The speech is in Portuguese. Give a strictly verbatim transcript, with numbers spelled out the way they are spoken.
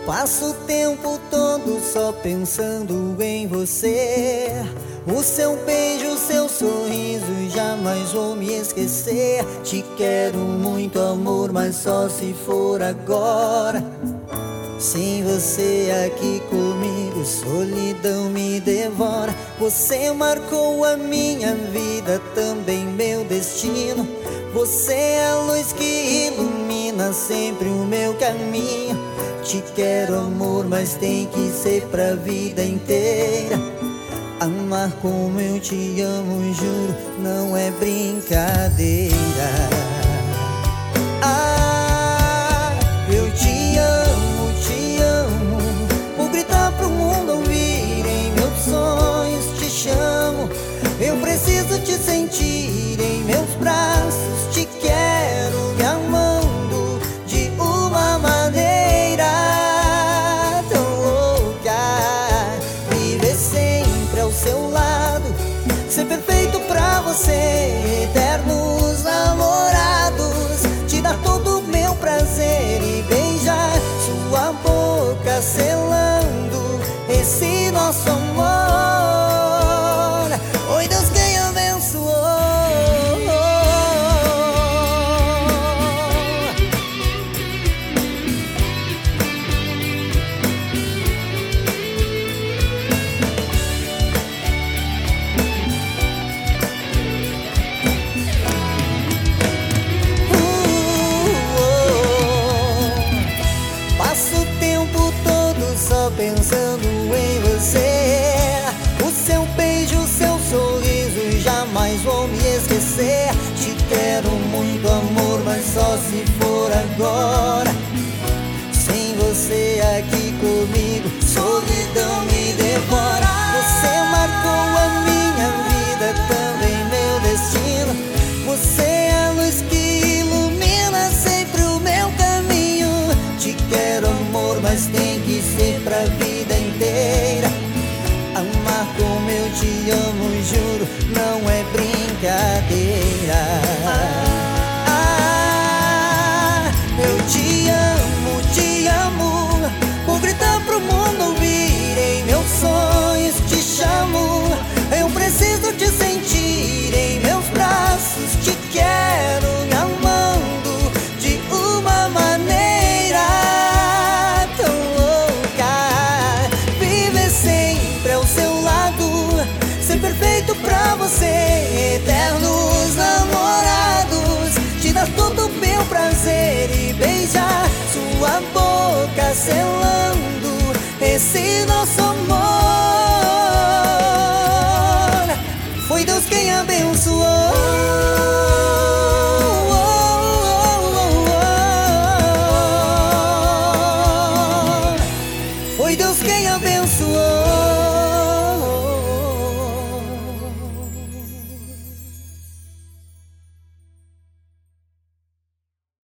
Passo o tempo todo só pensando em você. O seu beijo, o seu sorriso, jamais vou me esquecer. Te quero muito, amor, mas só se for agora. Sem você aqui comigo, solidão me devora. Você marcou a minha vida, também meu destino. Você é a luz que ilumina sempre o meu caminho. Te quero, amor, mas tem que ser pra vida inteira. Amar como eu te amo, juro, não é brincadeira. Ah, eu te amo, te amo. Vou gritar pro mundo ouvir, em meus sonhos te chamo. Eu preciso te sentir em meus braços. Te quero me amando de uma maneira tão louca. Viver sempre ao seu lado, ser perfeito pra você, eternos namorados. Te dar todo o meu prazer e beijar sua boca, selando esse nosso amor. Oi, Deus, quem abençoou. Só pensando em você. O seu beijo, o seu sorriso, jamais vou me esquecer. Te quero muito, amor, mas só se for agora. Sem você aqui comigo, solidão me devora. Você marcou a minha vida, também meu destino. Você é a luz que ilumina sempre o meu caminho. Te quero, amor, mas tem que ser pra vida inteira. Amar como eu te amo, juro, não é brincadeira. Ah, eu te amo, te amo. Vou gritar pro mundo ouvir, em meus sonhos te chamo. Eu preciso te sentir em meus braços. Te quero me amando de uma maneira tão louca. Viver sempre ao seu lado, ser perfeito pra você, eternos namorados. Te dar todo o meu prazer e beijar sua boca, selando esse nosso amor.